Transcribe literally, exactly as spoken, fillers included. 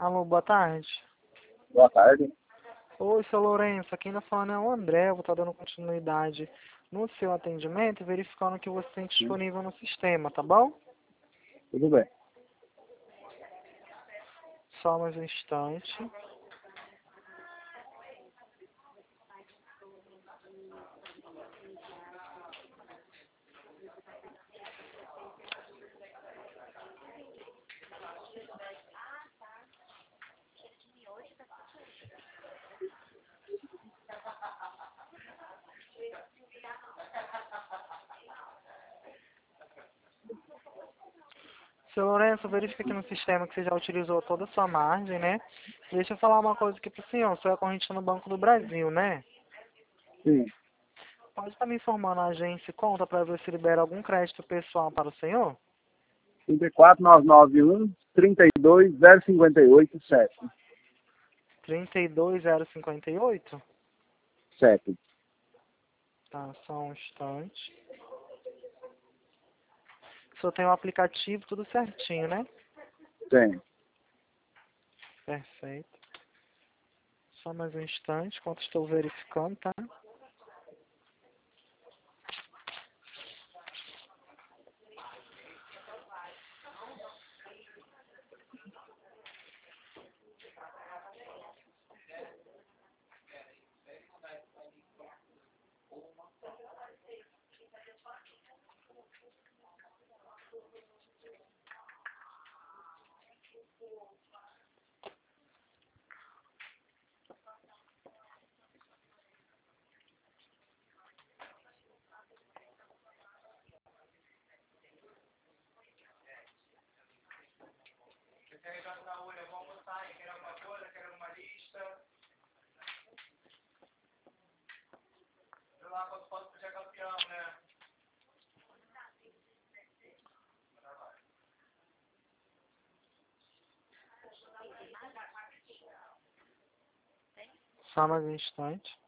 Alô, boa tarde. Boa tarde. Oi, seu Lourenço, aqui ainda falando é o André, vou estar dando continuidade no seu atendimento e verificando o que você tem Sim. disponível no sistema, tá bom? Tudo bem. Só mais um instante. Seu Lourenço, verifica aqui no sistema que você já utilizou toda a sua margem, né? Deixa eu falar uma coisa aqui pro senhor. O senhor é corrente no Banco do Brasil, né? Sim. Pode estar me informando a agência e conta para ver se libera algum crédito pessoal para o senhor? trinta e quatro, nove nove um, trinta e dois, zero cinquenta e oito, sete. trinta e dois zero cinquenta e oito? sete. Tá, só um instante. O senhor tem o aplicativo tudo certinho, né? Tem. Perfeito. Só mais um instante, enquanto estou verificando, tá? Só mais um instante.